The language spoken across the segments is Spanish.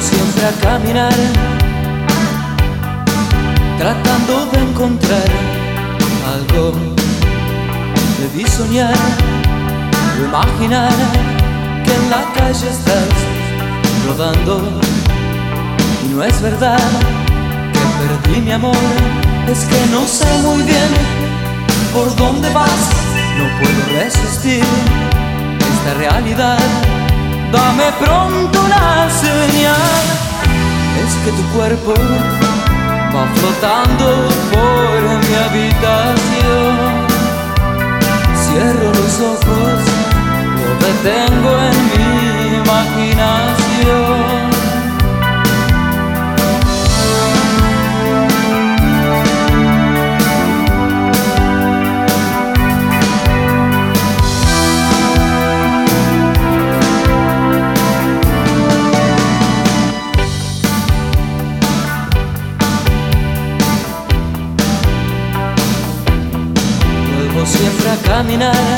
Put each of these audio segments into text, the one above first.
siempre a caminar, tratando de encontrar algo. Debí soñar o imaginar que en la calle estás rodando, y no es verdad que perdí mi amor. Es que no sé muy bien por dónde vas, no puedo resistir esta realidad. Dame pronto una señal. Es que tu cuerpo va flotando por mi habitación. Cierro los ojos, lo detengo en mi imaginación. Siempre a caminar,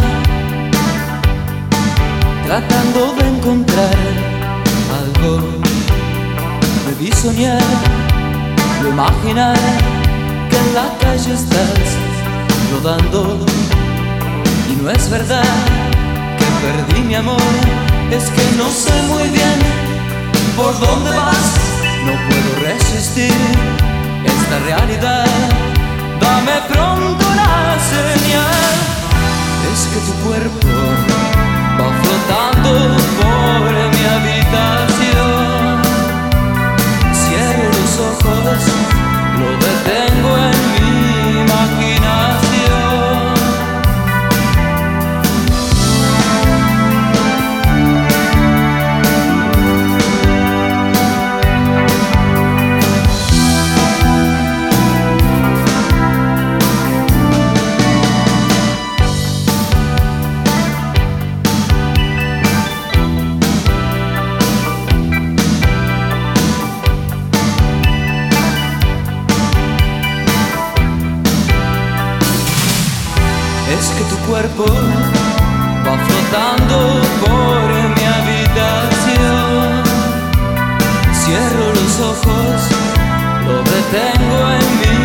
tratando de encontrar algo. Debí soñar o imaginar que en la calle estás rodando, y no es verdad que perdí mi amor. Es que no sé muy bien por dónde vas, no puedo resistir esta realidad. Dame pronto una señal. Es que tu cuerpo va flotando por mi habitación. Cierro los ojos, lo detengo en mi imaginación. Es que tu cuerpo va flotando por mi habitación. Cierro los ojos, lo detengo en mi